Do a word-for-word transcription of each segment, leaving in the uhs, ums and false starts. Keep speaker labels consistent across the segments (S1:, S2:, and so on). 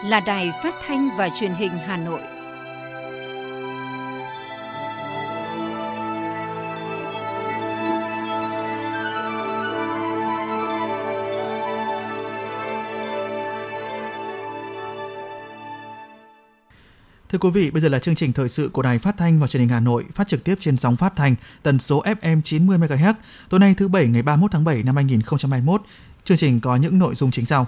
S1: là Đài Phát thanh và Truyền hình Hà Nội.
S2: Thưa quý vị, bây giờ là chương trình thời sự của Đài Phát thanh và Truyền hình Hà Nội, phát trực tiếp trên sóng phát thanh tần số ép em chín mươi mê ga héc. Tối nay thứ Bảy ngày ba mươi mốt tháng bảy năm hai nghìn không trăm hai mươi mốt, chương trình có những nội dung chính sau.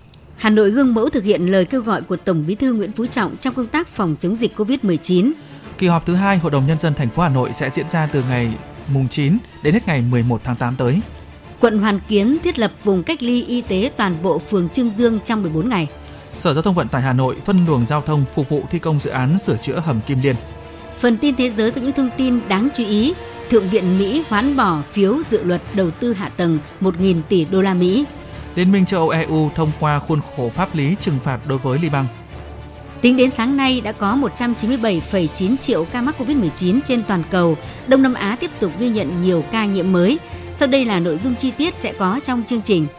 S3: Hà Nội gương mẫu thực hiện lời kêu gọi của Tổng Bí thư Nguyễn Phú Trọng trong công tác phòng chống dịch covid mười chín.
S2: Kỳ họp thứ hai Hội đồng Nhân dân thành phố Hà Nội sẽ diễn ra từ ngày mùng chín đến hết ngày mười một tháng tám tới.
S3: Quận Hoàn Kiếm thiết lập vùng cách ly y tế toàn bộ phường Chương Dương trong mười bốn ngày.
S2: Sở Giao thông Vận tải Hà Nội phân luồng giao thông phục vụ thi công dự án sửa chữa hầm Kim Liên.
S3: Phần tin thế giới có những thông tin đáng chú ý. Thượng viện Mỹ hoãn bỏ phiếu dự luật đầu tư hạ tầng một nghìn tỷ đô la Mỹ.
S2: Liên minh châu Âu e u thông qua khuôn khổ pháp lý trừng phạt đối với Liban.
S3: Tính đến sáng nay đã có một trăm chín mươi bảy phẩy chín triệu ca mắc covid mười chín trên toàn cầu. Đông Nam Á tiếp tục ghi nhận nhiều ca nhiễm mới. Sau đây là nội dung chi tiết sẽ có trong chương trình.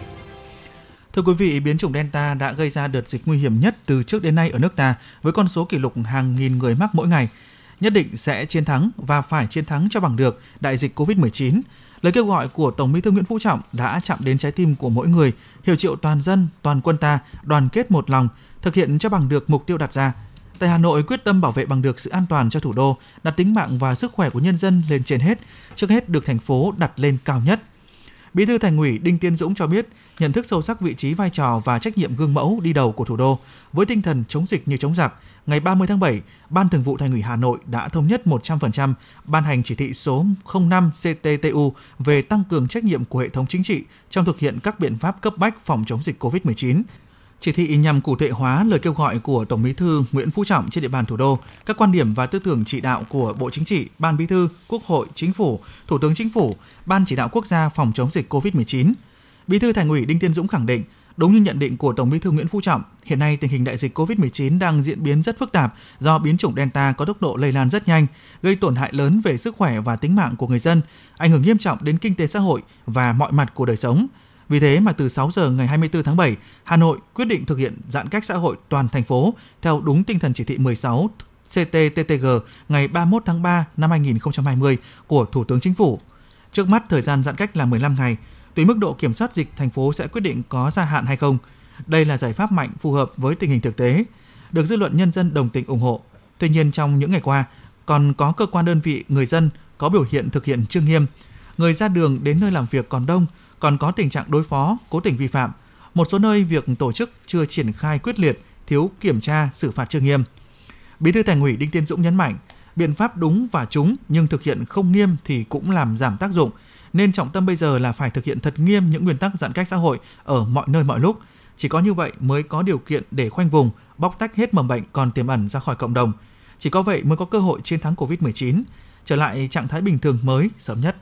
S2: Thưa quý vị, biến chủng Delta đã gây ra đợt dịch nguy hiểm nhất từ trước đến nay ở nước ta với con số kỷ lục hàng nghìn người mắc mỗi ngày. Nhất định sẽ chiến thắng và phải chiến thắng cho bằng được đại dịch covid mười chín. Lời kêu gọi của Tổng Bí thư Nguyễn Phú Trọng đã chạm đến trái tim của mỗi người, hiệu triệu toàn dân, toàn quân ta đoàn kết một lòng, thực hiện cho bằng được mục tiêu đặt ra. Tại Hà Nội, quyết tâm bảo vệ bằng được sự an toàn cho thủ đô, đặt tính mạng và sức khỏe của nhân dân lên trên hết, trước hết được thành phố đặt lên cao nhất. Bí thư Thành ủy Đinh Tiến Dũng cho biết, nhận thức sâu sắc vị trí, vai trò và trách nhiệm gương mẫu đi đầu của thủ đô, với tinh thần chống dịch như chống giặc, ngày ba mươi tháng bảy, Ban Thường vụ Thành ủy Hà Nội đã thống nhất một trăm phần trăm ban hành chỉ thị số không năm C T T U về tăng cường trách nhiệm của hệ thống chính trị trong thực hiện các biện pháp cấp bách phòng chống dịch covid mười chín. Chỉ thị nhằm cụ thể hóa lời kêu gọi của Tổng Bí thư Nguyễn Phú Trọng trên địa bàn thủ đô, các quan điểm và tư tưởng chỉ đạo của Bộ Chính trị, Ban Bí thư, Quốc hội, Chính phủ, Thủ tướng Chính phủ, Ban Chỉ đạo Quốc gia phòng chống dịch covid mười chín. Bí thư Thành ủy Đinh Tiến Dũng khẳng định, đúng như nhận định của Tổng Bí thư Nguyễn Phú Trọng, hiện nay tình hình đại dịch covid mười chín đang diễn biến rất phức tạp do biến chủng Delta có tốc độ lây lan rất nhanh, gây tổn hại lớn về sức khỏe và tính mạng của người dân, ảnh hưởng nghiêm trọng đến kinh tế xã hội và mọi mặt của đời sống. Vì thế mà từ sáu giờ ngày hai mươi tư tháng bảy, Hà Nội quyết định thực hiện giãn cách xã hội toàn thành phố theo đúng tinh thần chỉ thị mười sáu C T T T G ngày ba mươi mốt tháng ba năm hai nghìn không trăm hai mươi của Thủ tướng Chính phủ. Trước mắt thời gian giãn cách là mười lăm ngày, tùy mức độ kiểm soát dịch thành phố sẽ quyết định có gia hạn hay không. Đây là giải pháp mạnh phù hợp với tình hình thực tế, được dư luận nhân dân đồng tình ủng hộ. Tuy nhiên trong những ngày qua, còn có cơ quan đơn vị, người dân có biểu hiện thực hiện chương nghiêm. Người ra đường đến nơi làm việc còn đông, còn có tình trạng đối phó, cố tình vi phạm. Một số nơi việc tổ chức chưa triển khai quyết liệt, thiếu kiểm tra, xử phạt chưa nghiêm. Bí thư Thành ủy Đinh Tiến Dũng nhấn mạnh, biện pháp đúng và trúng nhưng thực hiện không nghiêm thì cũng làm giảm tác dụng. Nên trọng tâm bây giờ là phải thực hiện thật nghiêm những nguyên tắc giãn cách xã hội ở mọi nơi mọi lúc. Chỉ có như vậy mới có điều kiện để khoanh vùng, bóc tách hết mầm bệnh còn tiềm ẩn ra khỏi cộng đồng. Chỉ có vậy mới có cơ hội chiến thắng covid mười chín, trở lại trạng thái bình thường mới sớm nhất.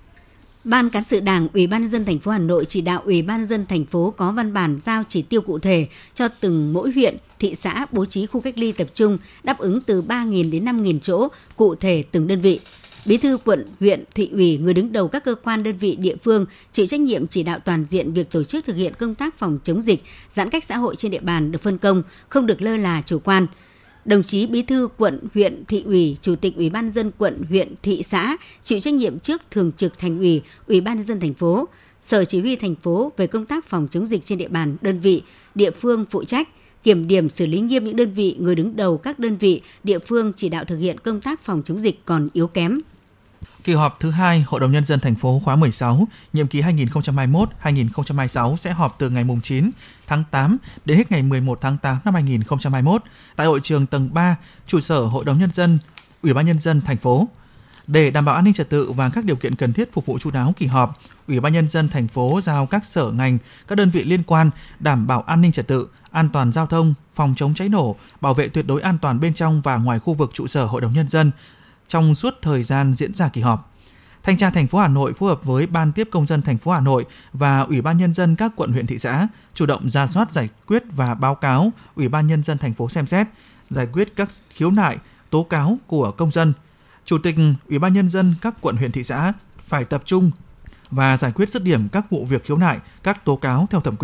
S3: Ban Cán sự Đảng, Ủy ban nhân dân thành phố Hà Nội chỉ đạo Ủy ban nhân dân thành phố có văn bản giao chỉ tiêu cụ thể cho từng mỗi huyện, thị xã bố trí khu cách ly tập trung đáp ứng từ ba nghìn đến năm nghìn chỗ cụ thể từng đơn vị. Bí thư quận, huyện, thị ủy, người đứng đầu các cơ quan đơn vị địa phương chịu trách nhiệm chỉ đạo toàn diện việc tổ chức thực hiện công tác phòng chống dịch, giãn cách xã hội trên địa bàn được phân công, không được lơ là chủ quan. Đồng chí Bí thư quận, huyện, thị ủy, Chủ tịch Ủy ban nhân dân quận, huyện, thị xã chịu trách nhiệm trước Thường trực Thành ủy, Ủy ban nhân dân thành phố, Sở Chỉ huy thành phố về công tác phòng chống dịch trên địa bàn đơn vị, địa phương phụ trách, kiểm điểm xử lý nghiêm những đơn vị, người đứng đầu các đơn vị, địa phương chỉ đạo thực hiện công tác phòng chống dịch còn yếu kém.
S2: Kỳ họp thứ hai Hội đồng Nhân dân thành phố khóa mười sáu, nhiệm kỳ hai nghìn không trăm hai mươi mốt đến hai nghìn không trăm hai mươi sáu sẽ họp từ ngày chín tháng tám đến hết ngày mười một tháng tám năm hai nghìn không trăm hai mươi mốt tại hội trường tầng ba, trụ sở Hội đồng Nhân dân, Ủy ban Nhân dân thành phố. Để đảm bảo an ninh trật tự và các điều kiện cần thiết phục vụ chu đáo kỳ họp, Ủy ban Nhân dân thành phố giao các sở ngành, các đơn vị liên quan đảm bảo an ninh trật tự, an toàn giao thông, phòng chống cháy nổ, bảo vệ tuyệt đối an toàn bên trong và ngoài khu vực trụ sở Hội đồng Nhân dân trong suốt thời gian diễn ra kỳ họp. Thanh tra thành phố Hà Nội phối hợp với Ban tiếp công dân thành phố Hà Nội và Ủy ban Nhân dân các quận, huyện, thị xã chủ động rà soát, giải quyết và báo cáo Ủy ban Nhân dân thành phố xem xét, giải quyết các khiếu nại, tố cáo của công dân. Chủ tịch Ủy ban Nhân dân các quận, huyện, thị xã phải tập trung và giải quyết dứt điểm các vụ việc khiếu nại, các tố cáo theo thẩm quyền,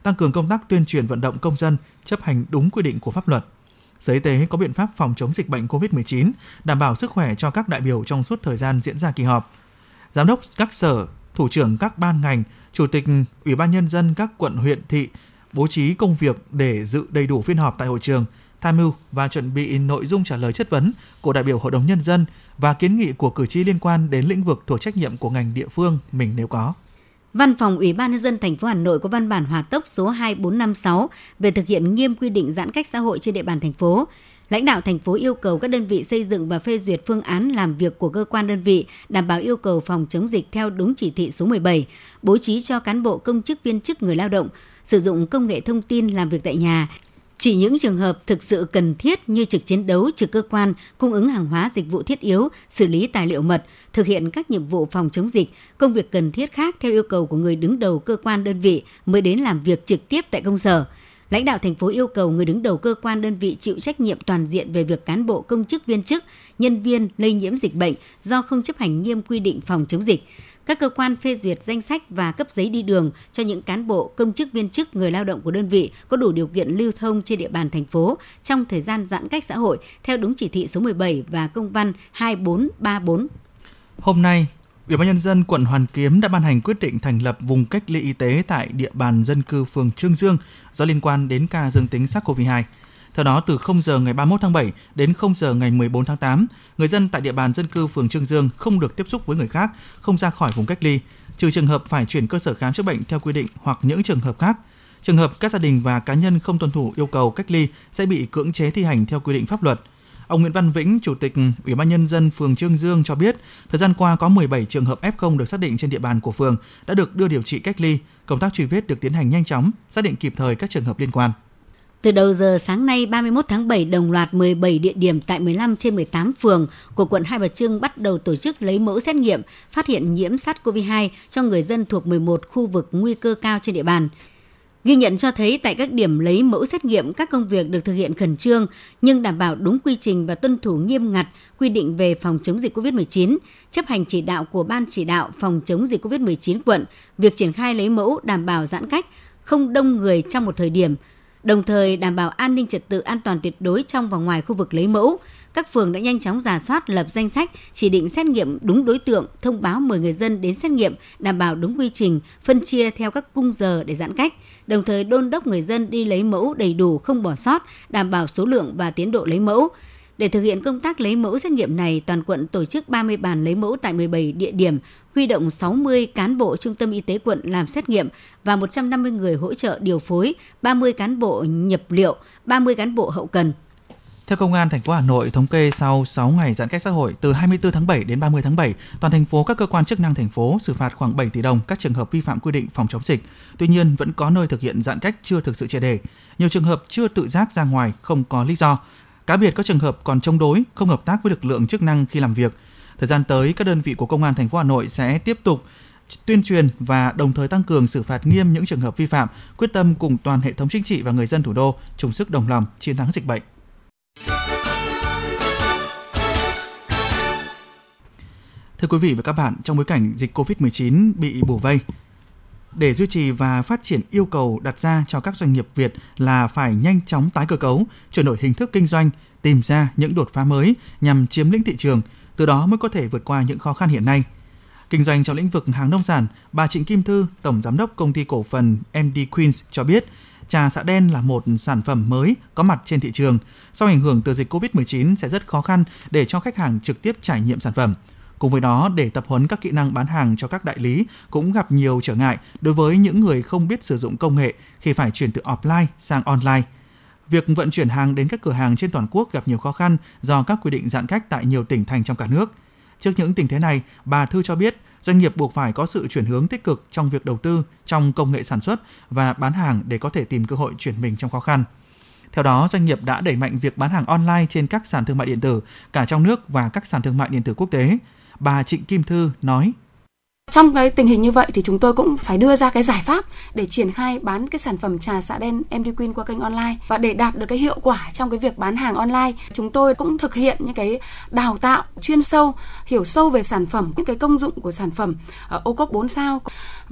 S2: tăng cường công tác tuyên truyền vận động công dân chấp hành đúng quy định của pháp luật. Sở Y tế có biện pháp phòng chống dịch bệnh covid mười chín, đảm bảo sức khỏe cho các đại biểu trong suốt thời gian diễn ra kỳ họp. Giám đốc các sở, thủ trưởng các ban ngành, chủ tịch Ủy ban Nhân dân các quận, huyện, thị bố trí công việc để dự đầy đủ phiên họp tại hội trường, tham mưu và chuẩn bị nội dung trả lời chất vấn của đại biểu Hội đồng Nhân dân và kiến nghị của cử tri liên quan đến lĩnh vực thuộc trách nhiệm của ngành địa phương mình nếu có.
S3: Văn phòng Ủy ban Nhân dân thành phố Hà Nội có văn bản hỏa tốc số hai bốn năm sáu về thực hiện nghiêm quy định giãn cách xã hội trên địa bàn thành phố. Lãnh đạo thành phố yêu cầu các đơn vị xây dựng và phê duyệt phương án làm việc của cơ quan đơn vị đảm bảo yêu cầu phòng chống dịch theo đúng chỉ thị số mười bảy, bố trí cho cán bộ công chức viên chức người lao động sử dụng công nghệ thông tin làm việc tại nhà. Chỉ những trường hợp thực sự cần thiết như trực chiến đấu, trực cơ quan, cung ứng hàng hóa dịch vụ thiết yếu, xử lý tài liệu mật, thực hiện các nhiệm vụ phòng chống dịch, công việc cần thiết khác theo yêu cầu của người đứng đầu cơ quan đơn vị mới đến làm việc trực tiếp tại công sở. Lãnh đạo thành phố yêu cầu người đứng đầu cơ quan đơn vị chịu trách nhiệm toàn diện về việc cán bộ công chức viên chức, nhân viên lây nhiễm dịch bệnh do không chấp hành nghiêm quy định phòng chống dịch. Các cơ quan phê duyệt danh sách và cấp giấy đi đường cho những cán bộ, công chức viên chức, người lao động của đơn vị có đủ điều kiện lưu thông trên địa bàn thành phố trong thời gian giãn cách xã hội theo đúng chỉ thị số mười bảy và công văn hai bốn ba bốn.
S2: Hôm nay, Ủy ban Nhân dân quận Hoàn Kiếm đã ban hành quyết định thành lập vùng cách ly y tế tại địa bàn dân cư phường Chương Dương do liên quan đến ca dương tính SARS-xê o vê hai. Theo đó, từ không giờ ngày ba mươi mốt tháng bảy đến không giờ ngày mười bốn tháng tám, người dân tại địa bàn dân cư phường Chương Dương không được tiếp xúc với người khác, không ra khỏi vùng cách ly, trừ trường hợp phải chuyển cơ sở khám chữa bệnh theo quy định hoặc những trường hợp khác. Trường hợp các gia đình và cá nhân không tuân thủ yêu cầu cách ly sẽ bị cưỡng chế thi hành theo quy định pháp luật. Ông Nguyễn Văn Vĩnh, Chủ tịch Ủy ban Nhân dân phường Chương Dương cho biết, thời gian qua có mười bảy trường hợp ép không được xác định trên địa bàn của phường đã được đưa điều trị cách ly, công tác truy vết được tiến hành nhanh chóng, xác định kịp thời các trường hợp liên quan.
S3: Từ đầu giờ sáng nay ba mươi mốt tháng bảy, đồng loạt mười bảy địa điểm tại mười lăm trên mười tám phường của quận Hai Bà Trưng bắt đầu tổ chức lấy mẫu xét nghiệm, phát hiện nhiễm SARS-xê o vê hai cho người dân thuộc mười một khu vực nguy cơ cao trên địa bàn. Ghi nhận cho thấy tại các điểm lấy mẫu xét nghiệm, các công việc được thực hiện khẩn trương nhưng đảm bảo đúng quy trình và tuân thủ nghiêm ngặt quy định về phòng chống dịch covid mười chín, chấp hành chỉ đạo của Ban chỉ đạo phòng chống dịch covid mười chín quận, việc triển khai lấy mẫu đảm bảo giãn cách, không đông người trong một thời điểm, đồng thời đảm bảo an ninh trật tự an toàn tuyệt đối trong và ngoài khu vực lấy mẫu. Các phường đã nhanh chóng rà soát, lập danh sách, chỉ định xét nghiệm đúng đối tượng, thông báo mời người dân đến xét nghiệm, đảm bảo đúng quy trình, phân chia theo các khung giờ để giãn cách, đồng thời đôn đốc người dân đi lấy mẫu đầy đủ, không bỏ sót, đảm bảo số lượng và tiến độ lấy mẫu. Để thực hiện công tác lấy mẫu xét nghiệm này, toàn quận tổ chức ba mươi bàn lấy mẫu tại mười bảy địa điểm, huy động sáu mươi cán bộ trung tâm y tế quận làm xét nghiệm và một trăm năm mươi người hỗ trợ điều phối, ba mươi cán bộ nhập liệu, ba mươi cán bộ hậu cần.
S2: Theo Công an thành phố Hà Nội, thống kê sau sáu ngày giãn cách xã hội từ hai mươi tư tháng bảy đến ba mươi tháng bảy, toàn thành phố các cơ quan chức năng thành phố xử phạt khoảng bảy tỷ đồng các trường hợp vi phạm quy định phòng chống dịch. Tuy nhiên, vẫn có nơi thực hiện giãn cách chưa thực sự triệt để. Nhiều trường hợp chưa tự giác ra ngoài không có lý do. Cá biệt có trường hợp còn chống đối, không hợp tác với lực lượng chức năng khi làm việc. Thời gian tới, các đơn vị của Công an thành phố Hà Nội sẽ tiếp tục tuyên truyền và đồng thời tăng cường xử phạt nghiêm những trường hợp vi phạm, quyết tâm cùng toàn hệ thống chính trị và người dân thủ đô chung sức đồng lòng chiến thắng dịch bệnh. Thưa quý vị và các bạn, trong bối cảnh dịch covid mười chín bị bủa vây, để duy trì và phát triển, yêu cầu đặt ra cho các doanh nghiệp Việt là phải nhanh chóng tái cơ cấu, chuyển đổi hình thức kinh doanh, tìm ra những đột phá mới nhằm chiếm lĩnh thị trường, từ đó mới có thể vượt qua những khó khăn hiện nay. Kinh doanh trong lĩnh vực hàng nông sản, bà Trịnh Kim Thư, Tổng Giám đốc Công ty Cổ phần em đê Queens cho biết, trà xạ đen là một sản phẩm mới có mặt trên thị trường. Sau ảnh hưởng từ dịch covid mười chín sẽ rất khó khăn để cho khách hàng trực tiếp trải nghiệm sản phẩm. Cùng với đó, để tập huấn các kỹ năng bán hàng cho các đại lý cũng gặp nhiều trở ngại đối với những người không biết sử dụng công nghệ khi phải chuyển từ offline sang online. Việc vận chuyển hàng đến các cửa hàng trên toàn quốc gặp nhiều khó khăn do các quy định giãn cách tại nhiều tỉnh thành trong cả nước. Trước những tình thế này, bà Thư cho biết doanh nghiệp buộc phải có sự chuyển hướng tích cực trong việc đầu tư trong công nghệ sản xuất và bán hàng để có thể tìm cơ hội chuyển mình trong khó khăn. Theo đó, doanh nghiệp đã đẩy mạnh việc bán hàng online trên các sàn thương mại điện tử, cả trong nước và các sàn thương mại điện tử quốc tế. Bà Trịnh Kim Thư nói:
S4: Trong cái tình hình như vậy thì chúng tôi cũng phải đưa ra cái giải pháp để triển khai bán cái sản phẩm trà xạ đen em đê Queen qua kênh online. Và để đạt được cái hiệu quả trong cái việc bán hàng online, chúng tôi cũng thực hiện những cái đào tạo chuyên sâu, hiểu sâu về sản phẩm, những cái công dụng của sản phẩm ở ô cốp bốn sao.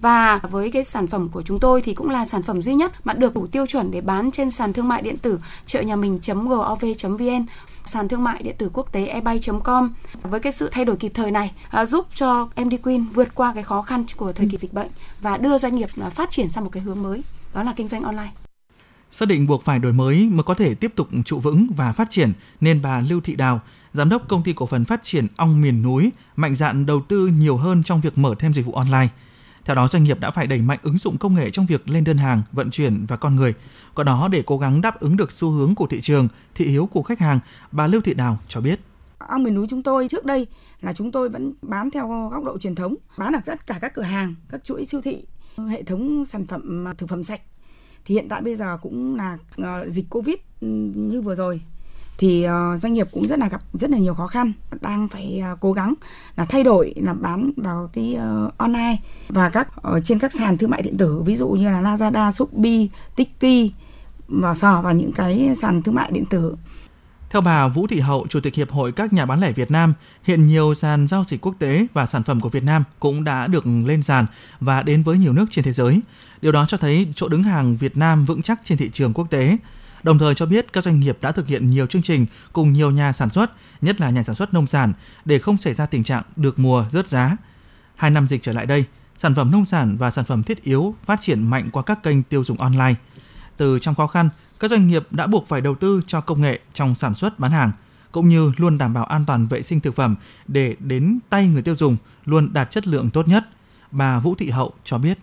S4: Và với cái sản phẩm của chúng tôi thì cũng là sản phẩm duy nhất mà được đủ tiêu chuẩn để bán trên sàn thương mại điện tử chợ nhà mình chấm gov chấm vn, sàn thương mại điện tử quốc tế ebay chấm com. Với cái sự thay đổi kịp thời này à, giúp cho em đê Queen vượt qua cái khó khăn của thời kỳ dịch bệnh và đưa doanh nghiệp phát triển sang một cái hướng mới, đó là kinh doanh online.
S2: Xác định buộc phải đổi mới mới có thể tiếp tục trụ vững và phát triển, nên bà Lưu Thị Đào, Giám đốc Công ty Cổ phần Phát triển Ong Miền Núi, mạnh dạn đầu tư nhiều hơn trong việc mở thêm dịch vụ online. Theo đó, doanh nghiệp đã phải đẩy mạnh ứng dụng công nghệ trong việc lên đơn hàng, vận chuyển và con người. Có đó để cố gắng đáp ứng được xu hướng của thị trường, thị hiếu của khách hàng, bà Lưu Thị Đào cho biết.
S5: Ong Miền Núi chúng tôi trước đây là chúng tôi vẫn bán theo góc độ truyền thống, bán ở tất cả các cửa hàng, các chuỗi siêu thị, hệ thống sản phẩm thực phẩm sạch. Thì hiện tại bây giờ cũng là uh, dịch Covid như vừa rồi thì uh, doanh nghiệp cũng rất là gặp rất là nhiều khó khăn, đang phải uh, cố gắng là thay đổi là bán vào cái uh, online và các ở trên các sàn thương mại điện tử, ví dụ như là Lazada, Shopee, Tiki và sò và những cái sàn thương mại điện tử.
S2: Theo bà Vũ Thị Hậu, Chủ tịch Hiệp hội các nhà bán lẻ Việt Nam, hiện nhiều sàn giao dịch quốc tế và sản phẩm của Việt Nam cũng đã được lên sàn và đến với nhiều nước trên thế giới. Điều đó cho thấy chỗ đứng hàng Việt Nam vững chắc trên thị trường quốc tế. Đồng thời cho biết các doanh nghiệp đã thực hiện nhiều chương trình cùng nhiều nhà sản xuất, nhất là nhà sản xuất nông sản, để không xảy ra tình trạng được mùa rớt giá. Hai năm dịch trở lại đây, sản phẩm nông sản và sản phẩm thiết yếu phát triển mạnh qua các kênh tiêu dùng online. Từ trong khó khăn, các doanh nghiệp đã buộc phải đầu tư cho công nghệ trong sản xuất bán hàng, cũng như luôn đảm bảo an toàn vệ sinh thực phẩm để đến tay người tiêu dùng luôn đạt chất lượng tốt nhất. Bà Vũ Thị Hậu cho biết.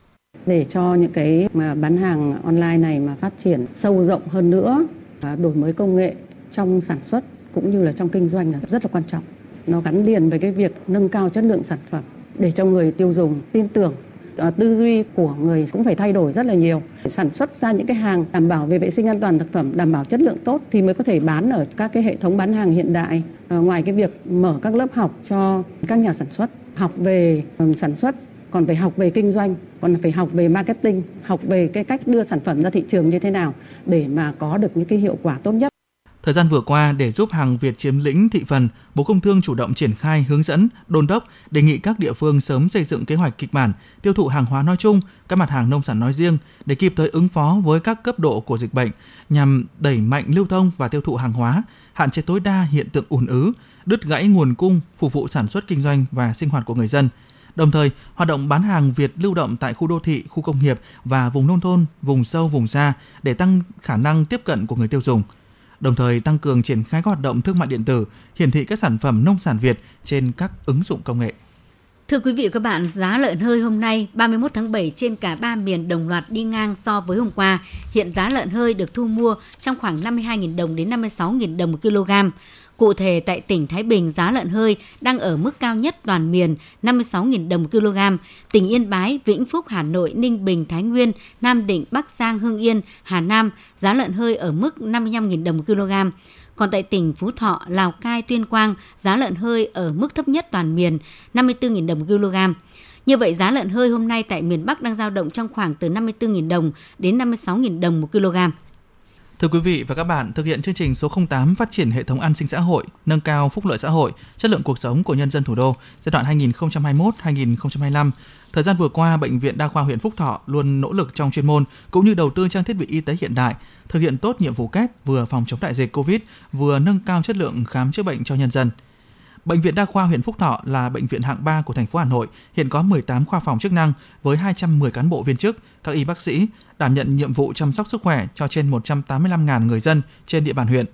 S6: Để cho những cái mà bán hàng online này mà phát triển sâu rộng hơn nữa, đổi mới công nghệ trong sản xuất cũng như là trong kinh doanh là rất là quan trọng. Nó gắn liền với cái việc nâng cao chất lượng sản phẩm để cho người tiêu dùng tin tưởng. Tư duy của người cũng phải thay đổi rất là nhiều. Sản xuất ra những cái hàng đảm bảo về vệ sinh an toàn thực phẩm, đảm bảo chất lượng tốt thì mới có thể bán ở các cái hệ thống bán hàng hiện đại. À, ngoài cái việc mở các lớp học cho các nhà sản xuất, học về um, sản xuất, còn phải học về kinh doanh, còn phải học về marketing, học về cái cách đưa sản phẩm ra thị trường như thế nào để mà có được những cái hiệu quả tốt nhất.
S2: Thời gian vừa qua, để giúp hàng Việt chiếm lĩnh thị phần, Bộ Công Thương chủ động triển khai, hướng dẫn, đôn đốc, đề nghị các địa phương sớm xây dựng kế hoạch kịch bản tiêu thụ hàng hóa nói chung, các mặt hàng nông sản nói riêng để kịp thời ứng phó với các cấp độ của dịch bệnh, nhằm đẩy mạnh lưu thông và tiêu thụ hàng hóa, hạn chế tối đa hiện tượng ùn ứ, đứt gãy nguồn cung phục vụ sản xuất kinh doanh và sinh hoạt của người dân. Đồng thời, hoạt động bán hàng Việt lưu động tại khu đô thị, khu công nghiệp và vùng nông thôn, vùng sâu, vùng xa để tăng khả năng tiếp cận của người tiêu dùng. Đồng thời tăng cường triển khai các hoạt động thương mại điện tử, hiển thị các sản phẩm nông sản Việt trên các ứng dụng công nghệ.
S3: Thưa quý vị và các bạn, giá lợn hơi hôm nay ba mươi mốt tháng bảy trên cả ba miền đồng loạt đi ngang so với hôm qua. Hiện giá lợn hơi được thu mua trong khoảng năm mươi hai nghìn đồng đến năm mươi sáu nghìn đồng một kg. Cụ thể, tại tỉnh Thái Bình, giá lợn hơi đang ở mức cao nhất toàn miền năm mươi sáu nghìn đồng một kg. Tỉnh Yên Bái, Vĩnh Phúc, Hà Nội, Ninh Bình, Thái Nguyên, Nam Định, Bắc Giang, Hưng Yên, Hà Nam, giá lợn hơi ở mức năm mươi lăm nghìn đồng một kg. Còn tại tỉnh Phú Thọ, Lào Cai, Tuyên Quang, giá lợn hơi ở mức thấp nhất toàn miền năm mươi tư nghìn đồng một kg. Như vậy, giá lợn hơi hôm nay tại miền Bắc đang dao động trong khoảng từ năm mươi tư nghìn đồng đến năm mươi sáu nghìn đồng một kg.
S2: Thưa quý vị và các bạn, thực hiện chương trình số không tám phát triển hệ thống an sinh xã hội, nâng cao phúc lợi xã hội, chất lượng cuộc sống của nhân dân thủ đô giai đoạn hai nghìn không trăm hai mươi mốt đến hai nghìn không trăm hai mươi lăm. Thời gian vừa qua, Bệnh viện Đa khoa huyện Phúc Thọ luôn nỗ lực trong chuyên môn cũng như đầu tư trang thiết bị y tế hiện đại, thực hiện tốt nhiệm vụ kép vừa phòng chống đại dịch Covid, vừa nâng cao chất lượng khám chữa bệnh cho nhân dân. Bệnh viện Đa khoa huyện Phúc Thọ là bệnh viện hạng ba của thành phố Hà Nội, hiện có mười tám khoa phòng chức năng với hai trăm mười cán bộ viên chức, các y bác sĩ đảm nhận nhiệm vụ chăm sóc sức khỏe cho trên một trăm tám mươi lăm nghìn người dân trên địa bàn huyện.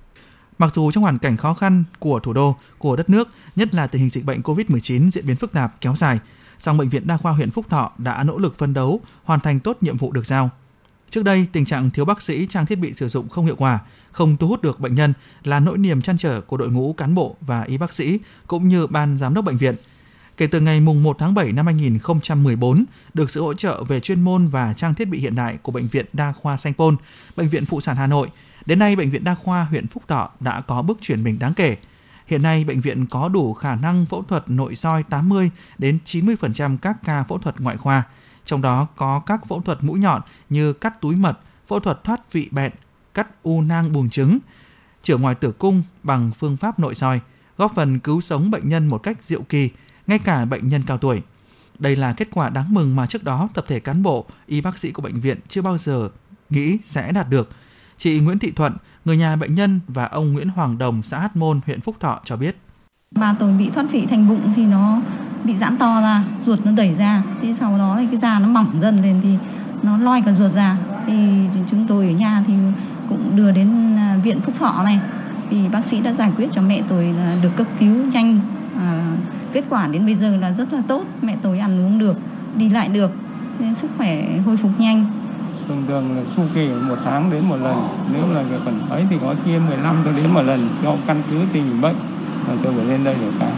S2: Mặc dù trong hoàn cảnh khó khăn của thủ đô, của đất nước, nhất là tình hình dịch bệnh covid mười chín diễn biến phức tạp, kéo dài, song Bệnh viện Đa khoa huyện Phúc Thọ đã nỗ lực phấn đấu, hoàn thành tốt nhiệm vụ được giao. Trước đây, tình trạng thiếu bác sĩ, trang thiết bị sử dụng không hiệu quả, không thu hút được bệnh nhân là nỗi niềm trăn trở của đội ngũ cán bộ và y bác sĩ cũng như ban giám đốc bệnh viện. Kể từ ngày mùng một tháng bảy năm hai nghìn không trăm mười bốn, được sự hỗ trợ về chuyên môn và trang thiết bị hiện đại của Bệnh viện Đa khoa Sanh Pôn, Bệnh viện Phụ sản Hà Nội, đến nay Bệnh viện Đa khoa huyện Phúc Thọ đã có bước chuyển mình đáng kể. Hiện nay, bệnh viện có đủ khả năng phẫu thuật nội soi tám mươi đến chín mươi phần trăm các ca phẫu thuật ngoại khoa, trong đó có các phẫu thuật mũi nhọn như cắt túi mật, phẫu thuật thoát vị bẹn, cắt u nang buồng trứng, chữa ngoài tử cung bằng phương pháp nội soi, góp phần cứu sống bệnh nhân một cách diệu kỳ, ngay cả bệnh nhân cao tuổi. Đây là kết quả đáng mừng mà trước đó tập thể cán bộ, y bác sĩ của bệnh viện chưa bao giờ nghĩ sẽ đạt được. Chị Nguyễn Thị Thuận, người nhà bệnh nhân và ông Nguyễn Hoàng Đồng, xã Hát Môn, huyện Phúc Thọ cho biết.
S7: Bà tôi bị thoát vị thành bụng thì nó bị giãn to ra, ruột nó đẩy ra. Thế sau đó thì cái da nó mỏng dần lên thì nó loi cả ruột ra. Thì chúng tôi ở nhà thì cũng đưa đến viện Phúc Thọ này. Thì bác sĩ đã giải quyết cho mẹ tôi là được cấp cứu nhanh. À, kết quả đến bây giờ là rất là tốt. Mẹ tôi ăn uống được, đi lại được, nên sức khỏe hồi phục nhanh.
S8: Thường thường là chu kỳ một tháng đến một lần. Nếu là cần ấy thì có khi mười lăm cho đến một lần do căn cứ tình hình bệnh. Tôi phải lên đây để khám.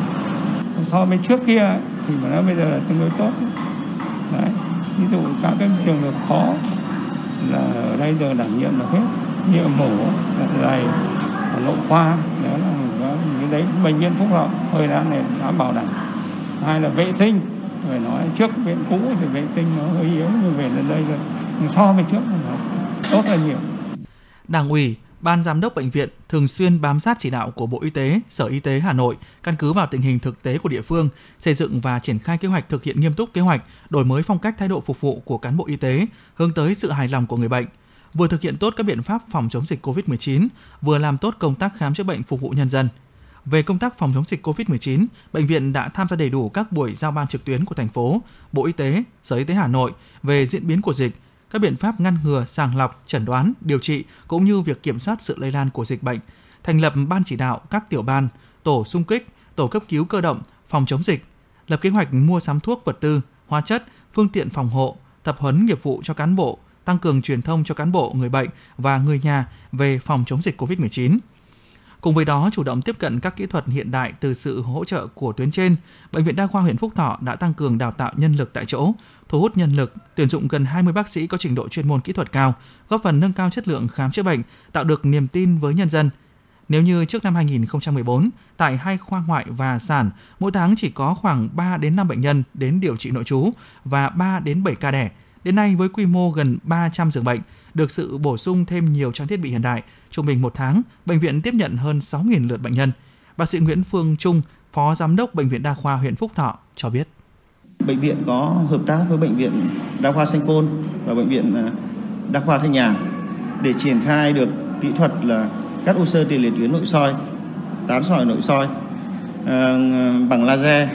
S8: So với trước kia thì mà nó bây giờ là tương đối tốt. Đấy. Ví dụ các cái trường hợp khó là ở đây giờ đảm nhiệm được hết, như mổ, này, nội khoa, đó là những đấy bệnh viện Phúc Thọ thời gian này đã bảo đảm. Hai là vệ sinh, phải nói trước viện cũ thì vệ sinh nó hơi yếu, nhưng về đến đây rồi so với trước nó tốt là nhiều.
S2: Đảng ủy, Ban giám đốc bệnh viện thường xuyên bám sát chỉ đạo của Bộ Y tế, Sở Y tế Hà Nội, căn cứ vào tình hình thực tế của địa phương, xây dựng và triển khai kế hoạch thực hiện nghiêm túc kế hoạch, đổi mới phong cách thái độ phục vụ của cán bộ y tế, hướng tới sự hài lòng của người bệnh. Vừa thực hiện tốt các biện pháp phòng chống dịch covid mười chín, vừa làm tốt công tác khám chữa bệnh phục vụ nhân dân. Về công tác phòng chống dịch covid mười chín, bệnh viện đã tham gia đầy đủ các buổi giao ban trực tuyến của thành phố, Bộ Y tế, Sở Y tế Hà Nội về diễn biến của dịch, các biện pháp ngăn ngừa, sàng lọc, chẩn đoán, điều trị cũng như việc kiểm soát sự lây lan của dịch bệnh, thành lập ban chỉ đạo các tiểu ban, tổ xung kích, tổ cấp cứu cơ động, phòng chống dịch, lập kế hoạch mua sắm thuốc, vật tư, hóa chất, phương tiện phòng hộ, tập huấn nghiệp vụ cho cán bộ, tăng cường truyền thông cho cán bộ, người bệnh và người nhà về phòng chống dịch covid mười chín. Cùng với đó, chủ động tiếp cận các kỹ thuật hiện đại từ sự hỗ trợ của tuyến trên, Bệnh viện Đa khoa huyện Phúc Thọ đã tăng cường đào tạo nhân lực tại chỗ, thu hút nhân lực, tuyển dụng gần hai mươi bác sĩ có trình độ chuyên môn kỹ thuật cao, góp phần nâng cao chất lượng khám chữa bệnh, tạo được niềm tin với nhân dân. Nếu như trước năm hai nghìn không trăm mười bốn, tại hai khoa ngoại và sản, mỗi tháng chỉ có khoảng ba đến năm bệnh nhân đến điều trị nội trú và ba đến bảy ca đẻ, đến nay với quy mô gần ba trăm giường bệnh, được sự bổ sung thêm nhiều trang thiết bị hiện đại, trung bình một tháng, bệnh viện tiếp nhận hơn sáu nghìn lượt bệnh nhân. Bác sĩ Nguyễn Phương Trung, Phó Giám đốc Bệnh viện Đa khoa huyện Phúc Thọ cho biết.
S9: Bệnh viện có hợp tác với Bệnh viện Đa khoa Sanh Pôn và Bệnh viện Đa khoa Thanh Nhàn để triển khai được kỹ thuật là cắt u xơ tiền liệt tuyến nội soi, tán sỏi nội soi bằng laser,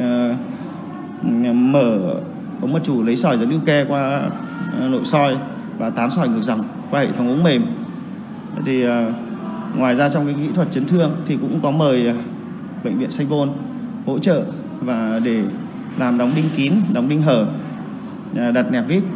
S9: mở ống mật chủ lấy sỏi dẫn lưu ke qua nội soi và tán sỏi ngược dòng qua hệ thống ống mềm. Thì ngoài ra trong cái kỹ thuật chấn thương thì cũng có mời Bệnh viện Sanh Pôn hỗ trợ và để làm đóng đinh kín, đóng đinh hở, đặt nẹp vít.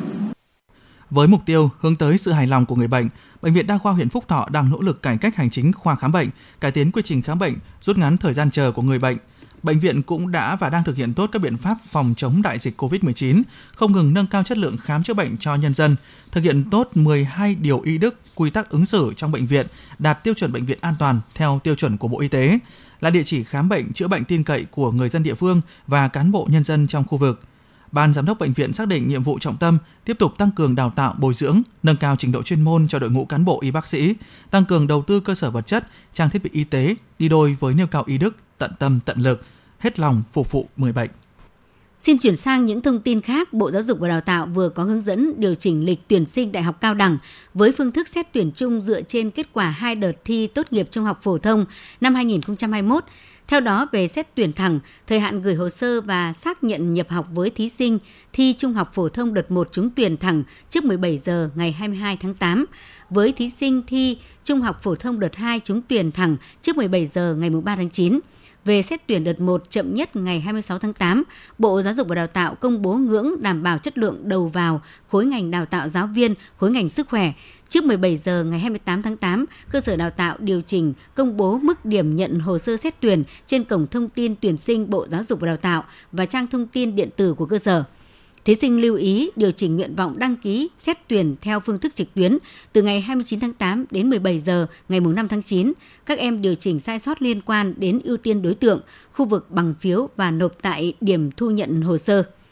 S2: Với mục tiêu hướng tới sự hài lòng của người bệnh, Bệnh viện Đa khoa huyện Phúc Thọ đang nỗ lực cải cách hành chính khoa khám bệnh, cải tiến quy trình khám bệnh, rút ngắn thời gian chờ của người bệnh. Bệnh viện cũng đã và đang thực hiện tốt các biện pháp phòng chống đại dịch covid mười chín, không ngừng nâng cao chất lượng khám chữa bệnh cho nhân dân, thực hiện tốt mười hai điều y đức, quy tắc ứng xử trong bệnh viện, đạt tiêu chuẩn bệnh viện an toàn theo tiêu chuẩn của Bộ Y tế, là địa chỉ khám bệnh, chữa bệnh tin cậy của người dân địa phương và cán bộ nhân dân trong khu vực. Ban giám đốc bệnh viện xác định nhiệm vụ trọng tâm tiếp tục tăng cường đào tạo, bồi dưỡng, nâng cao trình độ chuyên môn cho đội ngũ cán bộ y bác sĩ, tăng cường đầu tư cơ sở vật chất, trang thiết bị y tế đi đôi với nêu cao y đức, tận tâm tận lực, hết lòng phục vụ người bệnh.
S3: Xin chuyển sang những thông tin khác, Bộ Giáo dục và Đào tạo vừa có hướng dẫn điều chỉnh lịch tuyển sinh đại học cao đẳng với phương thức xét tuyển chung dựa trên kết quả hai đợt thi tốt nghiệp trung học phổ thông năm hai nghìn không trăm hai mươi mốt. Theo đó, về xét tuyển thẳng, thời hạn gửi hồ sơ và xác nhận nhập học với thí sinh thi trung học phổ thông đợt một trúng tuyển thẳng trước mười bảy giờ ngày hai mươi hai tháng tám. Với thí sinh thi trung học phổ thông đợt hai trúng tuyển thẳng trước mười bảy giờ ngày ba tháng chín. Về xét tuyển đợt một chậm nhất ngày hai mươi sáu tháng tám, Bộ Giáo dục và Đào tạo công bố ngưỡng đảm bảo chất lượng đầu vào khối ngành đào tạo giáo viên, khối ngành sức khỏe. Trước mười bảy giờ ngày hai mươi tám tháng tám, cơ sở đào tạo điều chỉnh công bố mức điểm nhận hồ sơ xét tuyển trên cổng thông tin tuyển sinh Bộ Giáo dục và Đào tạo và trang thông tin điện tử của cơ sở. Thí sinh lưu ý điều chỉnh nguyện vọng đăng ký xét tuyển theo phương thức trực tuyến từ ngày hai mươi chín tháng tám đến mười bảy giờ ngày năm tháng chín. Các em điều chỉnh sai sót liên quan đến ưu tiên đối tượng, khu vực bằng phiếu và nộp tại điểm thu nhận hồ sơ.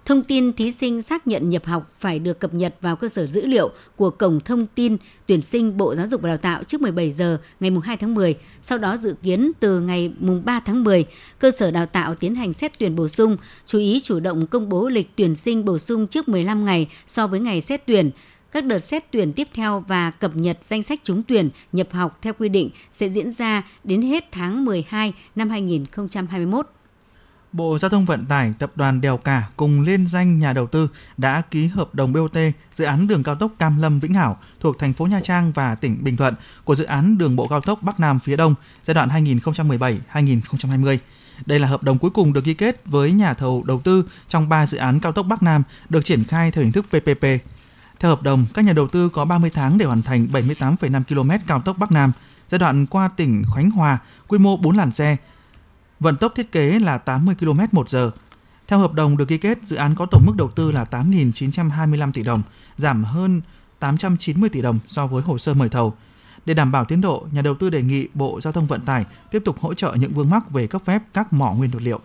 S3: Thông tin thí sinh xác nhận nhập học phải được cập nhật vào cơ sở dữ liệu của Cổng Thông tin Tuyển sinh Bộ Giáo dục và Đào tạo trước mười bảy giờ ngày hai tháng mười. Sau đó dự kiến từ ngày ba tháng mười, cơ sở đào tạo tiến hành xét tuyển bổ sung. Chú ý chủ động công bố lịch tuyển sinh bổ sung trước mười lăm ngày so với ngày xét tuyển. Các đợt xét tuyển tiếp theo và cập nhật danh sách trúng tuyển nhập học theo quy định sẽ diễn ra đến hết tháng mười hai năm hai nghìn không trăm hai mươi mốt.
S2: Bộ Giao thông Vận tải, Tập đoàn Đèo Cả cùng liên danh nhà đầu tư đã ký hợp đồng bê o tê dự án đường cao tốc Cam Lâm - Vĩnh Hảo thuộc thành phố Nha Trang và tỉnh Bình Thuận của dự án đường bộ cao tốc Bắc Nam phía Đông giai đoạn hai nghìn không trăm mười bảy đến hai nghìn không trăm hai mươi. Đây là hợp đồng cuối cùng được ghi kết với nhà thầu đầu tư trong ba dự án cao tốc Bắc Nam được triển khai theo hình thức pê pê pê. Theo hợp đồng, các nhà đầu tư có ba mươi tháng để hoàn thành bảy mươi tám phẩy năm ki lô mét cao tốc Bắc Nam, giai đoạn qua tỉnh Khánh Hòa, quy mô bốn làn xe, vận tốc thiết kế là tám mươi ki lô mét một giờ. Theo hợp đồng được ký kết, dự án có tổng mức đầu tư là tám nghìn chín trăm hai mươi lăm tỷ đồng, giảm hơn tám trăm chín mươi tỷ đồng so với hồ sơ mời thầu. Để đảm bảo tiến độ, nhà đầu tư đề nghị Bộ Giao thông Vận tải tiếp tục hỗ trợ những vướng mắc về cấp phép các mỏ nguyên vật liệu.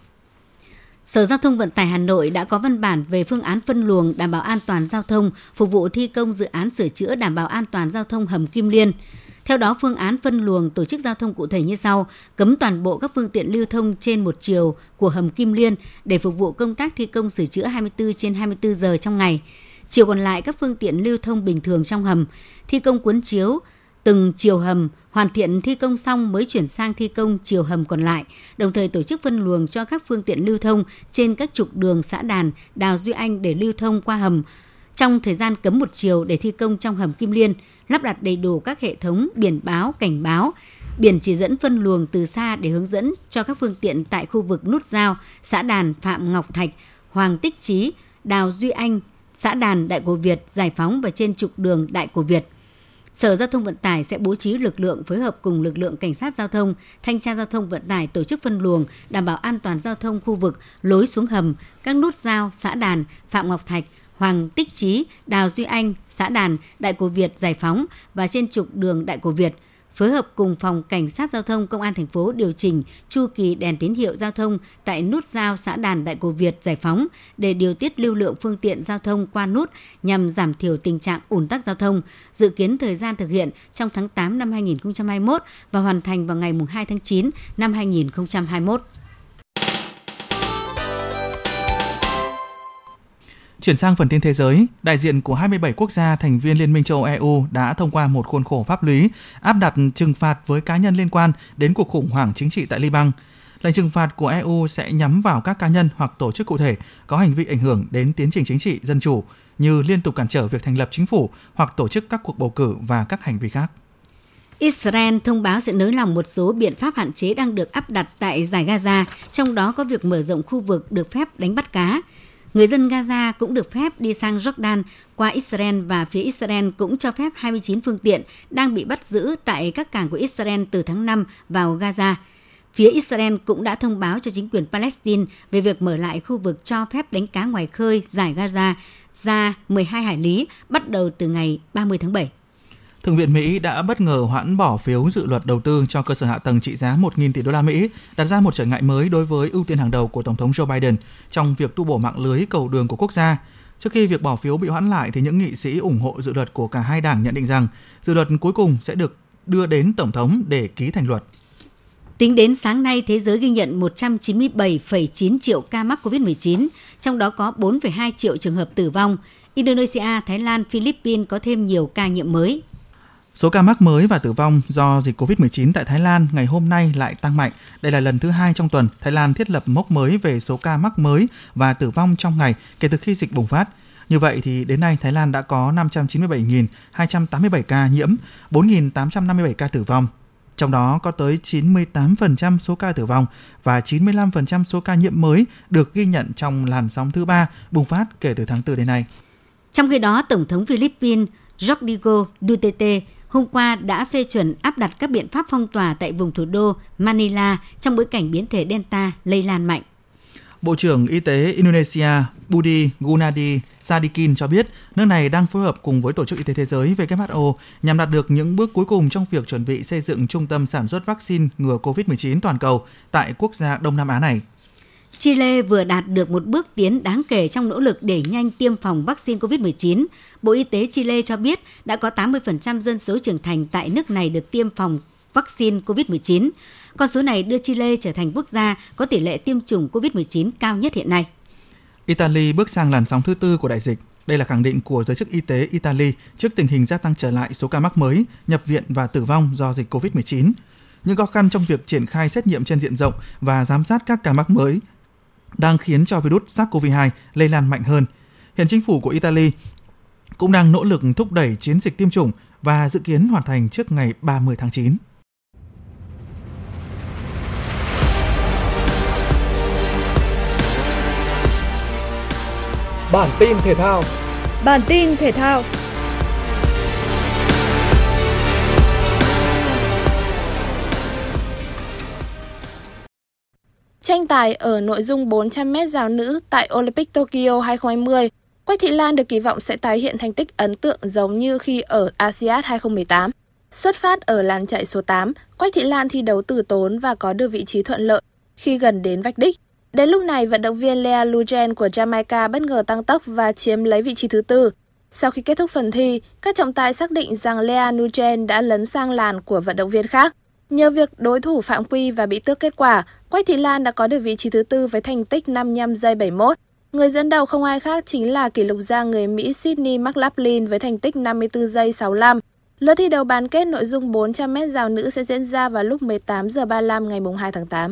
S3: Sở Giao thông Vận tải Hà Nội đã có văn bản về phương án phân luồng đảm bảo an toàn giao thông phục vụ thi công dự án sửa chữa đảm bảo an toàn giao thông hầm Kim Liên. Theo đó, phương án phân luồng tổ chức giao thông cụ thể như sau: cấm toàn bộ các phương tiện lưu thông trên một chiều của hầm Kim Liên để phục vụ công tác thi công sửa chữa hai mươi tư trên hai mươi tư giờ trong ngày. Chiều còn lại các phương tiện lưu thông bình thường trong hầm, thi công cuốn chiếu từng chiều hầm, hoàn thiện thi công xong mới chuyển sang thi công chiều hầm còn lại, đồng thời tổ chức phân luồng cho các phương tiện lưu thông trên các trục đường Xã Đàn, Đào Duy Anh để lưu thông qua hầm. Trong thời gian cấm một chiều để thi công trong hầm Kim Liên, lắp đặt đầy đủ các hệ thống biển báo, cảnh báo, biển chỉ dẫn phân luồng từ xa để hướng dẫn cho các phương tiện tại khu vực nút giao Xã Đàn, Phạm Ngọc Thạch, Hoàng Tích Chí, Đào Duy Anh, Xã Đàn, Đại Cổ Việt, Giải Phóng và trên trục đường Đại Cổ Việt. Sở Giao thông Vận tải sẽ bố trí lực lượng phối hợp cùng lực lượng cảnh sát giao thông, thanh tra giao thông vận tải tổ chức phân luồng, đảm bảo an toàn giao thông khu vực lối xuống hầm, các nút giao Xã Đàn, Phạm Ngọc Thạch, Hoàng Tích Chí, Đào Duy Anh, Xã Đàn, Đại Cổ Việt, Giải Phóng và trên trục đường Đại Cổ Việt. Phối hợp cùng Phòng Cảnh sát Giao thông Công an thành phố điều chỉnh chu kỳ đèn tín hiệu giao thông tại nút giao Xã Đàn, Đại Cổ Việt, Giải Phóng để điều tiết lưu lượng phương tiện giao thông qua nút nhằm giảm thiểu tình trạng ùn tắc giao thông. Dự kiến thời gian thực hiện trong tháng tám năm hai nghìn không trăm hai mươi mốt và hoàn thành vào ngày hai tháng chín năm hai nghìn không trăm hai mươi mốt.
S2: Chuyển sang phần tin thế giới, đại diện của hai mươi bảy quốc gia thành viên Liên minh châu Âu E U đã thông qua một khuôn khổ pháp lý áp đặt trừng phạt với cá nhân liên quan đến cuộc khủng hoảng chính trị tại Liban. Lệnh trừng phạt của E U sẽ nhắm vào các cá nhân hoặc tổ chức cụ thể có hành vi ảnh hưởng đến tiến trình chính trị dân chủ như liên tục cản trở việc thành lập chính phủ hoặc tổ chức các cuộc bầu cử và các hành vi khác.
S3: Israel thông báo sẽ nới lỏng một số biện pháp hạn chế đang được áp đặt tại Dải Gaza, trong đó có việc mở rộng khu vực được phép đánh bắt cá. Người dân Gaza cũng được phép đi sang Jordan qua Israel và phía Israel cũng cho phép hai mươi chín phương tiện đang bị bắt giữ tại các cảng của Israel từ tháng năm vào Gaza. Phía Israel cũng đã thông báo cho chính quyền Palestine về việc mở lại khu vực cho phép đánh cá ngoài khơi Dải Gaza ra mười hai hải lý bắt đầu từ ngày ba mươi tháng bảy.
S2: Thượng viện Mỹ đã bất ngờ hoãn bỏ phiếu dự luật đầu tư cho cơ sở hạ tầng trị giá một nghìn tỷ đô la Mỹ, đặt ra một trở ngại mới đối với ưu tiên hàng đầu của Tổng thống Joe Biden trong việc tu bổ mạng lưới cầu đường của quốc gia. Trước khi việc bỏ phiếu bị hoãn lại, thì những nghị sĩ ủng hộ dự luật của cả hai đảng nhận định rằng dự luật cuối cùng sẽ được đưa đến Tổng thống để ký thành luật.
S3: Tính đến sáng nay, thế giới ghi nhận một trăm chín mươi bảy phẩy chín triệu ca mắc covid mười chín, trong đó có bốn phẩy hai triệu trường hợp tử vong. Indonesia, Thái Lan, Philippines có thêm nhiều ca nhiễm mới.
S2: Số ca mắc mới và tử vong do dịch covid mười chín tại Thái Lan ngày hôm nay lại tăng mạnh. Đây là lần thứ hai trong tuần Thái Lan thiết lập mốc mới về số ca mắc mới và tử vong trong ngày kể từ khi dịch bùng phát. Như vậy thì đến nay Thái Lan đã có năm trăm chín mươi bảy nghìn hai trăm tám mươi bảy ca nhiễm, bốn nghìn tám trăm năm mươi bảy ca tử vong. Trong đó có tới chín mươi tám phần trăm số ca tử vong và chín mươi lăm phần trăm số ca nhiễm mới được ghi nhận trong làn sóng thứ ba bùng phát kể từ tháng tư đến nay.
S3: Trong khi đó, Tổng thống Philippines Rodrigo Duterte hôm qua đã phê chuẩn áp đặt các biện pháp phong tỏa tại vùng thủ đô Manila trong bối cảnh biến thể Delta lây lan mạnh.
S2: Bộ trưởng Y tế Indonesia Budi Gunadi Sadikin cho biết nước này đang phối hợp cùng với Tổ chức Y tế Thế giới W H O nhằm đạt được những bước cuối cùng trong việc chuẩn bị xây dựng trung tâm sản xuất vaccine ngừa covid mười chín toàn cầu tại quốc gia Đông Nam Á này.
S3: Chile vừa đạt được một bước tiến đáng kể trong nỗ lực đẩy nhanh tiêm phòng vaccine covid mười chín. Bộ Y tế Chile cho biết đã có tám mươi phần trăm dân số trưởng thành tại nước này được tiêm phòng vaccine covid mười chín. Con số này đưa Chile trở thành quốc gia có tỷ lệ tiêm chủng covid mười chín cao nhất hiện nay.
S2: Italy bước sang làn sóng thứ tư của đại dịch. Đây là khẳng định của giới chức y tế Italy trước tình hình gia tăng trở lại số ca mắc mới, nhập viện và tử vong do dịch covid mười chín. Những khó khăn trong việc triển khai xét nghiệm trên diện rộng và giám sát các ca mắc mới đang khiến cho virus SARS-xê o vê hai lây lan mạnh hơn. Hiện chính phủ của Italy cũng đang nỗ lực thúc đẩy chiến dịch tiêm chủng và dự kiến hoàn thành trước ngày ba mươi tháng chín.
S10: Bản tin thể thao. Bản tin thể thao.
S11: Tranh tài ở nội dung bốn trăm mét rào nữ tại Olympic Tokyo hai không hai không, Quách Thị Lan được kỳ vọng sẽ tái hiện thành tích ấn tượng giống như khi ở a si át hai không một tám. Xuất phát ở làn chạy số tám, Quách Thị Lan thi đấu từ tốn và có được vị trí thuận lợi khi gần đến vạch đích. Đến lúc này, vận động viên Lea Lujan của Jamaica bất ngờ tăng tốc và chiếm lấy vị trí thứ tư. Sau khi kết thúc phần thi, các trọng tài xác định rằng Lea Lujan đã lấn sang làn của vận động viên khác. Nhờ việc đối thủ phạm quy và bị tước kết quả, Quách Thị Lan đã có được vị trí thứ tư với thành tích năm mươi lăm giây bảy mươi mốt. Người dẫn đầu không ai khác chính là kỷ lục gia người Mỹ Sydney McLaughlin với thành tích năm mươi tư giây sáu mươi lăm. Lượt thi đấu bán kết nội dung bốn trăm mét rào nữ sẽ diễn ra vào lúc mười tám giờ ba mươi lăm ngày hai tháng tám.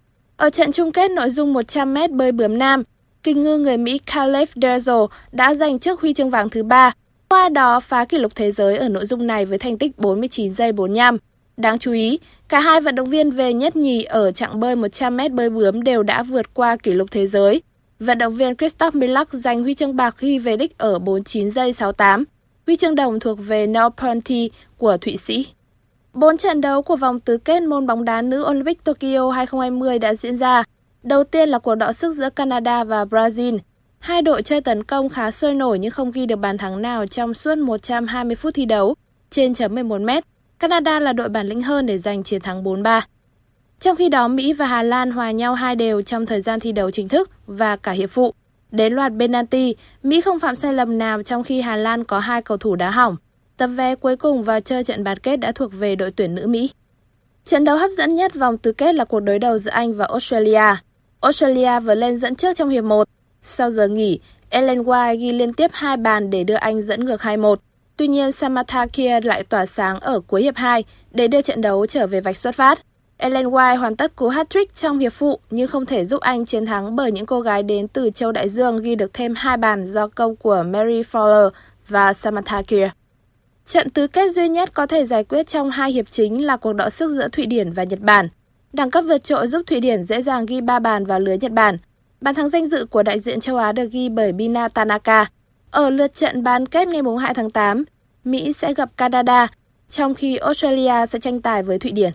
S11: Ở trận chung kết nội dung một trăm mét bơi bướm nam, kình ngư người Mỹ Caleb Dressel đã giành chiếc huy chương vàng thứ ba, qua đó phá kỷ lục thế giới ở nội dung này với thành tích bốn mươi chín giây bốn mươi lăm. Đáng chú ý, cả hai vận động viên về nhất nhì ở chặng bơi một trăm mét bơi bướm đều đã vượt qua kỷ lục thế giới. Vận động viên Christoph Milak giành huy chương bạc khi về đích ở bốn mươi chín giây sáu mươi tám. Huy chương đồng thuộc về Nel Ponty của Thụy Sĩ. Bốn trận đấu của vòng tứ kết môn bóng đá nữ Olympic Tokyo hai không hai không đã diễn ra. Đầu tiên là cuộc đọ sức giữa Canada và Brazil. Hai đội chơi tấn công khá sôi nổi nhưng không ghi được bàn thắng nào trong suốt một trăm hai mươi phút thi đấu. Trên chấm mười một mét, Canada là đội bản lĩnh hơn để giành chiến thắng bốn ba. Trong khi đó, Mỹ và Hà Lan hòa nhau hai đều trong thời gian thi đấu chính thức và cả hiệp phụ. Đến loạt penalty, Mỹ không phạm sai lầm nào trong khi Hà Lan có hai cầu thủ đá hỏng. Tấm vé cuối cùng vào chơi trận bán kết đã thuộc về đội tuyển nữ Mỹ. Trận đấu hấp dẫn nhất vòng tứ kết là cuộc đối đầu giữa Anh và Australia. Australia vừa lên dẫn trước trong hiệp một. Sau giờ nghỉ, Ellen White ghi liên tiếp hai bàn để đưa Anh dẫn ngược hai một. Tuy nhiên, Samantha Keir lại tỏa sáng ở cuối hiệp hai để đưa trận đấu trở về vạch xuất phát. Ellen White hoàn tất cú hat-trick trong hiệp phụ nhưng không thể giúp Anh chiến thắng bởi những cô gái đến từ châu Đại Dương ghi được thêm hai bàn do công của Mary Fowler và Samantha Keir. Trận tứ kết duy nhất có thể giải quyết trong hai hiệp chính là cuộc đọ sức giữa Thụy Điển và Nhật Bản. Đẳng cấp vượt trội giúp Thụy Điển dễ dàng ghi ba bàn vào lưới Nhật Bản. Bàn thắng danh dự của đại diện châu Á được ghi bởi Bina Tanaka. Ở lượt trận bán kết ngày hai tháng tám, Mỹ sẽ gặp Canada, trong khi Australia sẽ tranh tài với Thụy Điển.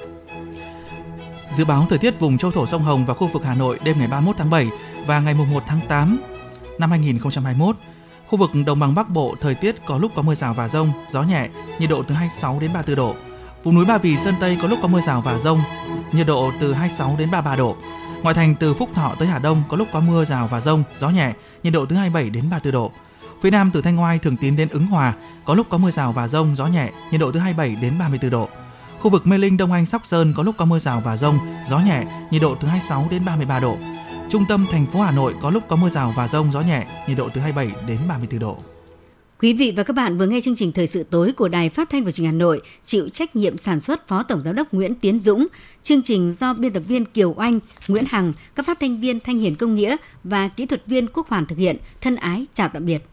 S2: Dự báo thời tiết vùng châu thổ sông Hồng và khu vực Hà Nội đêm ngày ba mươi mốt tháng bảy và ngày mùng một tháng tám năm hai nghìn không trăm hai mươi mốt. Khu vực đồng bằng Bắc Bộ thời tiết có lúc có mưa rào và dông, gió nhẹ, nhiệt độ từ hai mươi sáu đến ba mươi tư độ. Vùng núi Ba Vì, Sơn Tây có lúc có mưa rào và dông, nhiệt độ từ hai mươi sáu đến ba mươi ba độ. Ngoại thành từ Phúc Thọ tới Hà Đông có lúc có mưa rào và dông, gió nhẹ, nhiệt độ từ hai mươi bảy đến ba mươi tư độ. Phía Nam từ Thanh Oai, Thường Tín đến Ứng Hòa có lúc có mưa rào và dông, gió nhẹ, nhiệt độ từ hai mươi bảy đến ba mươi tư độ. Khu vực Mê Linh, Đông Anh, Sóc Sơn có lúc có mưa rào và dông, gió nhẹ, nhiệt độ từ hai mươi sáu đến ba mươi ba độ. Trung tâm thành phố Hà Nội có lúc có mưa rào và dông, gió nhẹ, nhiệt độ từ hai mươi bảy đến ba mươi tư độ.
S3: Quý vị và các bạn vừa nghe chương trình Thời sự tối của Đài Phát thanh và Truyền hình Hà Nội, chịu trách nhiệm sản xuất Phó Tổng giám đốc Nguyễn Tiến Dũng, chương trình do biên tập viên Kiều Oanh, Nguyễn Hằng, các phát thanh viên Thanh Hiền Công Nghĩa và kỹ thuật viên Quốc Hoàn thực hiện. Thân ái chào tạm biệt.